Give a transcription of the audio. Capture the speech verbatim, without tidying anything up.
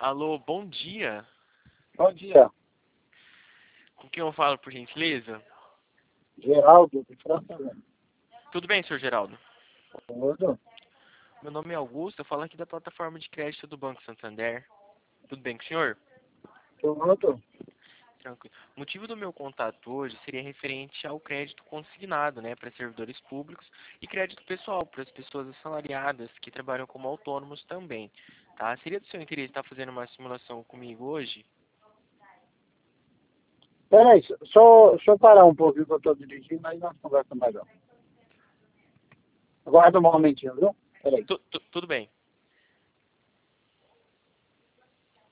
Alô, bom dia. Bom dia, Com quem eu falo, por gentileza? Geraldo de França. Tudo bem, senhor Geraldo? Tudo? Meu nome é Augusto, eu falo aqui da plataforma de crédito do Banco Santander. Tudo bem com o senhor? Tudo? Tranquilo. O motivo do meu contato hoje seria referente ao crédito consignado, né, para servidores públicos e crédito pessoal para as pessoas assalariadas que trabalham como autônomos também. Tá? Seria do seu interesse estar fazendo uma simulação comigo hoje? Peraí, só, só parar um pouquinho que eu estou dirigindo, aí nós conversamos melhor. Aguarda um momentinho, viu? Peraí. Tu- tu- tudo bem.